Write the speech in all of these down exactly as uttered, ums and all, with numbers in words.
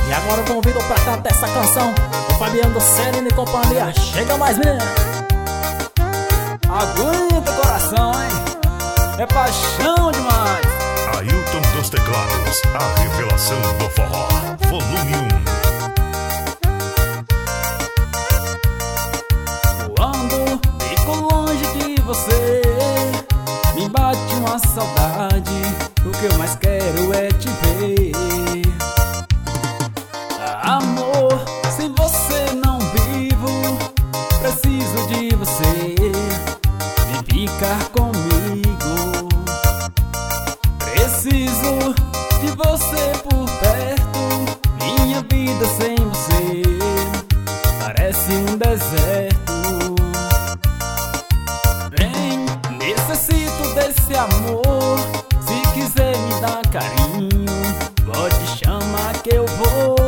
E agora eu convido pra cantar essa canção o Fabiano Sereno e companhia. Chega mais, menina. Aguenta, coração, hein? É paixão demais. Ailton dos Teclados, a revelação do forró, volume um. Quando fico longe de você, me bate uma saudade. O que eu mais quero é te ver. Amor, sem você não vivo. Preciso de você, vem ficar comigo. Preciso de você por perto. Minha vida sem você parece um deserto. Vem, necessito desse amor. Se quiser me dar carinho, pode chamar que eu vou.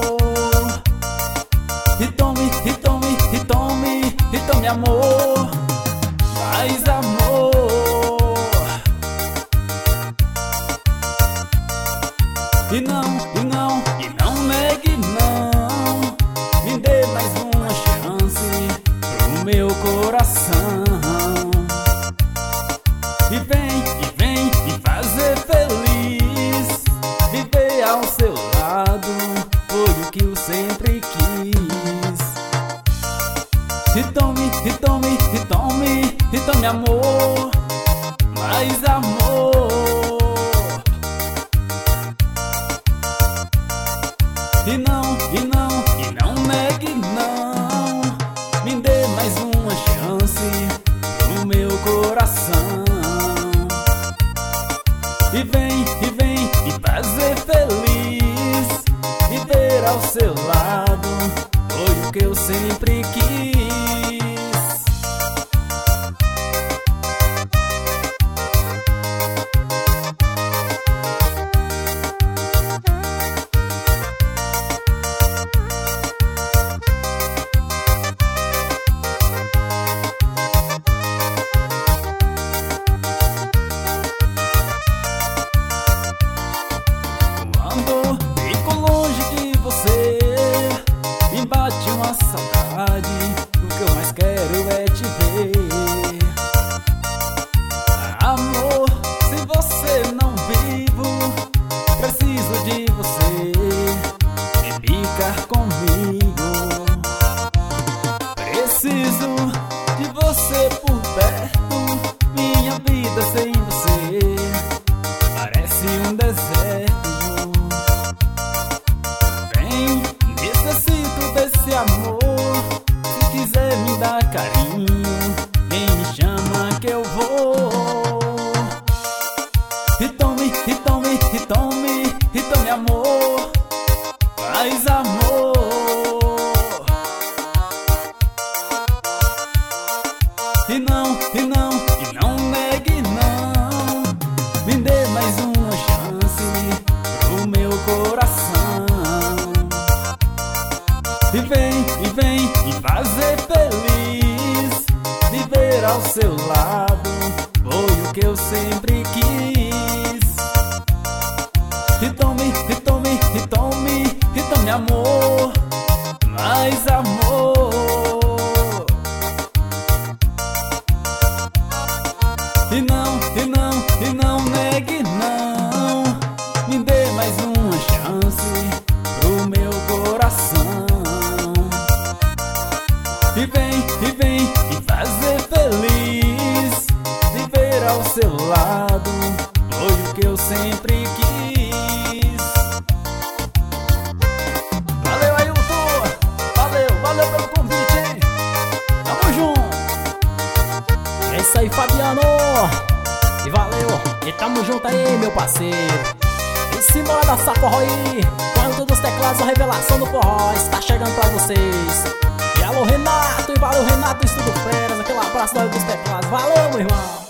E tome, e tome, e tome, e tome amor, mais amor. E não, e não, e não negue não. Me dê mais uma chance pro meu coração. E vem, e vem, e fazer feliz. Viver ao seu lado foi o que eu sempre quis. E tome, e tome, e tome, e tome amor, mais amor. E não, e não, e não negue não. Me dê mais uma chance pro meu coração. E vem, e vem, e fazer feliz. Viver ao seu lado foi o que eu sempre quis. Quando fico longe de você, me bate uma saudade. O que eu mais quero é te ver. Amor, sem você não vivo. Preciso de você, vem ficar comigo. Preciso de você por perto. Minha vida sem você parece um deserto. Necessito desse amor. Se quiser me dar carinho, quem me chama que eu vou. E tome, e tome, e tome, e tome amor, mais amor. E não, e não, e não negue não. Me dê mais uma chance pro meu coração. E vem, e vem, e fazer feliz. Viver ao seu lado foi o que eu sempre quis. E tome, e tome, e tome, e tome amor, mais amor. E não, e não, e não negue não. Me dê mais uma chance pro meu coração. E vem, e vem, e fazer feliz. Viver ao seu lado foi o que eu sempre quis. Valeu, Ailton! Valeu, valeu pelo convite, hein? Tamo junto! É isso aí, Fabiano. E valeu. E tamo junto aí, meu parceiro. E simbora dançar forró aí. Ailton dos Teclados, a revelação do forró está chegando pra vocês. E alô, Renato, e valeu, Renato, Estudo Feras. Aquele abraço do Ailton dos Teclados. Valeu, meu irmão.